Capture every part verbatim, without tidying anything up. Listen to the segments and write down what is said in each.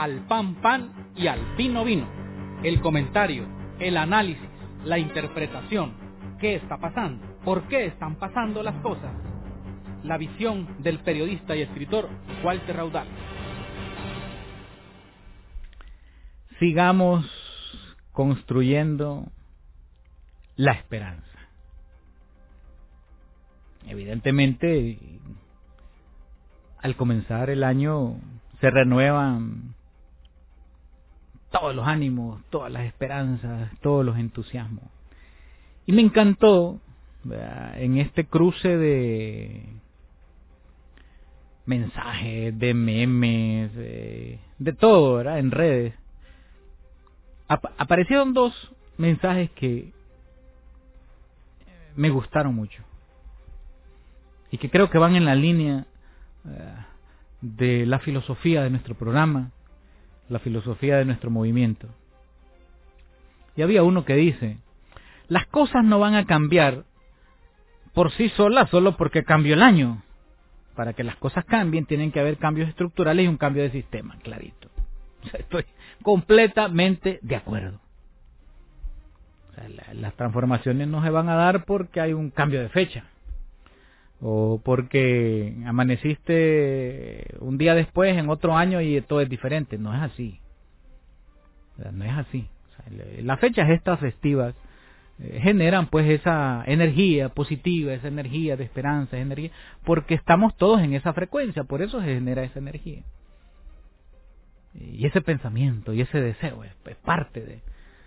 al pan pan y al vino vino. El comentario, el análisis, la interpretación. ¿Qué está pasando? ¿Por qué están pasando las cosas? La visión del periodista y escritor Walter Raudal. Sigamos construyendo la esperanza. Evidentemente, al comenzar el año se renuevan todos los ánimos, todas las esperanzas, todos los entusiasmos. Y me encantó, ¿verdad?, en este cruce de mensajes, de memes, de, de todo, ¿verdad?, en redes, ap- aparecieron dos mensajes que me gustaron mucho y que creo que van en la línea uh, de la filosofía de nuestro programa, la filosofía de nuestro movimiento. Y había uno que dice: las cosas no van a cambiar por sí solas solo porque cambió el año. Para que las cosas cambien tienen que haber cambios estructurales y un cambio de sistema, clarito. O sea, estoy completamente de acuerdo. O sea, la, las transformaciones no se van a dar porque hay un cambio de fecha o porque amaneciste un día después en otro año y todo es diferente. No es así. O sea, no es así. O sea, las fechas estas festivas eh, generan pues esa energía positiva, esa energía de esperanza, esa energía, porque estamos todos en esa frecuencia, por eso se genera esa energía. Y ese pensamiento y ese deseo es, es parte de...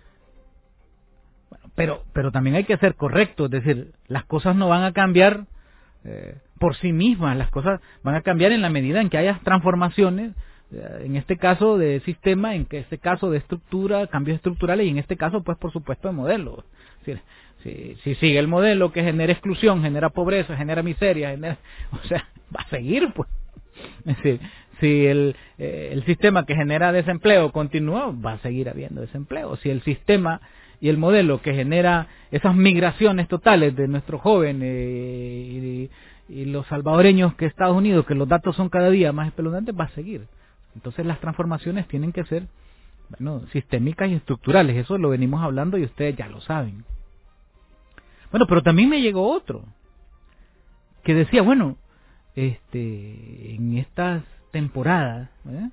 Bueno, pero, pero también hay que ser correcto, es decir, las cosas no van a cambiar eh, por sí mismas, las cosas van a cambiar en la medida en que haya transformaciones, eh, en este caso de sistema, en este caso de estructura, cambios estructurales y en este caso pues por supuesto de modelo. Es decir, si, si sigue el modelo que genera exclusión, genera pobreza, genera miseria, genera, o sea, va a seguir pues. Es decir, si el, eh, el sistema que genera desempleo continúa, va a seguir habiendo desempleo. Si el sistema y el modelo que genera esas migraciones totales de nuestros jóvenes y, y los salvadoreños que Estados Unidos, que los datos son cada día más espeluznantes, va a seguir. Entonces las transformaciones tienen que ser, bueno, sistémicas y estructurales. Eso lo venimos hablando y ustedes ya lo saben. Bueno, pero también me llegó otro que decía, bueno, este, en estas temporadas, ¿eh?,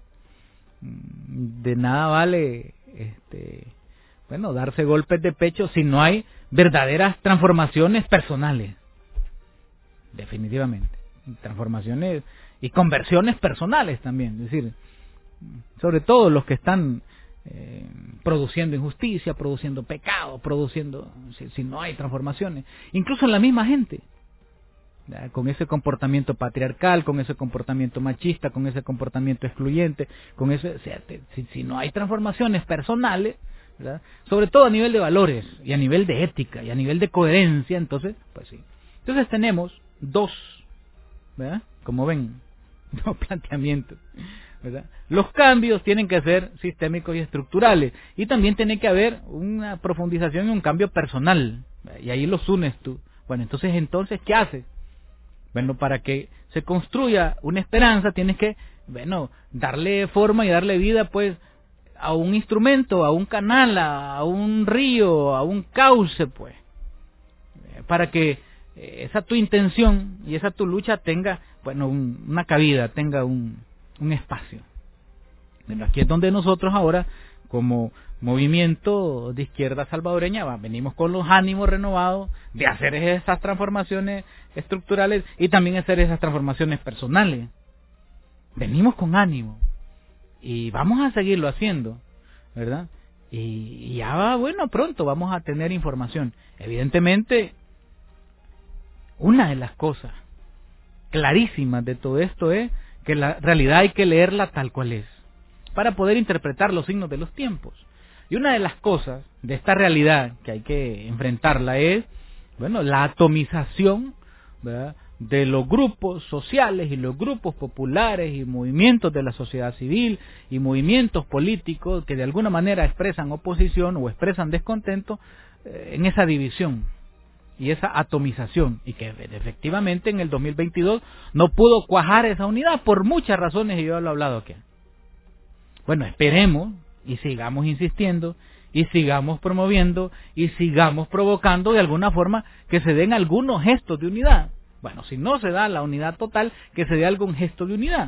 de nada vale, este, bueno, darse golpes de pecho si no hay verdaderas transformaciones personales. Definitivamente. Transformaciones y conversiones personales también. Es decir, sobre todo los que están eh, produciendo injusticia, produciendo pecado, produciendo, si, si no hay transformaciones. Incluso en la misma gente. ¿Verdad? Con ese comportamiento patriarcal, con ese comportamiento machista, con ese comportamiento excluyente, con ese, o sea, te, si, si no hay transformaciones personales, ¿verdad?, sobre todo a nivel de valores y a nivel de ética y a nivel de coherencia, entonces, pues sí. Entonces tenemos dos, ¿verdad?, como ven, dos planteamientos, ¿verdad? Los cambios tienen que ser sistémicos y estructurales y también tiene que haber una profundización y un cambio personal, ¿verdad?, y ahí los unes tú. Bueno, entonces, entonces, ¿qué haces? Bueno, para que se construya una esperanza tienes que, bueno, darle forma y darle vida, pues, a un instrumento, a un canal, a, a un río, a un cauce, pues, eh, para que eh, esa tu intención y esa tu lucha tenga, bueno, un, una cabida, tenga un, un espacio. Bueno, aquí es donde nosotros ahora, como movimiento de izquierda salvadoreña, va, venimos con los ánimos renovados de hacer esas transformaciones estructurales y también hacer esas transformaciones personales. Venimos con ánimo y vamos a seguirlo haciendo, ¿verdad? Y, y ya va, bueno, pronto vamos a tener información. Evidentemente, una de las cosas clarísimas de todo esto es que la realidad hay que leerla tal cual es, para poder interpretar los signos de los tiempos. Y una de las cosas de esta realidad que hay que enfrentarla es, bueno, la atomización, ¿verdad?, de los grupos sociales y los grupos populares y movimientos de la sociedad civil y movimientos políticos que de alguna manera expresan oposición o expresan descontento eh, en esa división y esa atomización, y que efectivamente en el dos mil veintidós no pudo cuajar esa unidad por muchas razones y yo lo he hablado aquí. Bueno, esperemos y sigamos insistiendo y sigamos promoviendo y sigamos provocando de alguna forma que se den algunos gestos de unidad. Bueno, si no se da la unidad total, que se dé algún gesto de unidad.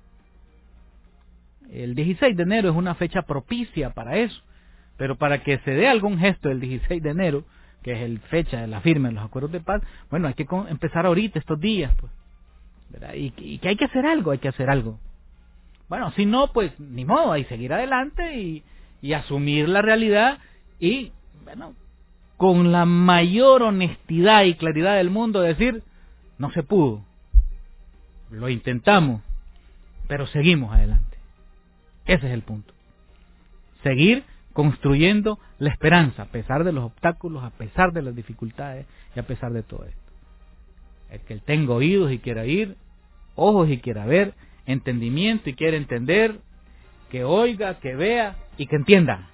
El dieciséis de enero es una fecha propicia para eso, pero para que se dé algún gesto el dieciséis de enero, que es el fecha de la firma de los acuerdos de paz, bueno, hay que empezar ahorita, estos días, pues, ¿verdad? Y, y que hay que hacer algo, hay que hacer algo. Bueno, si no, pues ni modo, hay que seguir adelante y, y asumir la realidad y, bueno, con la mayor honestidad y claridad del mundo decir, no se pudo, lo intentamos, pero seguimos adelante. Ese es el punto. Seguir construyendo la esperanza, a pesar de los obstáculos, a pesar de las dificultades y a pesar de todo esto. El que tenga oídos y quiera oír, ojos y quiera ver, entendimiento y quiera entender, que oiga, que vea y que entienda.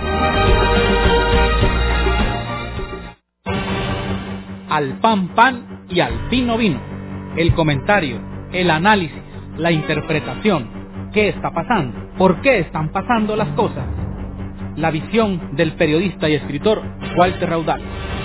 Al pan pan y al vino vino. El comentario, el análisis, la interpretación. ¿Qué está pasando? ¿Por qué están pasando las cosas? La visión del periodista y escritor Walter Raudal.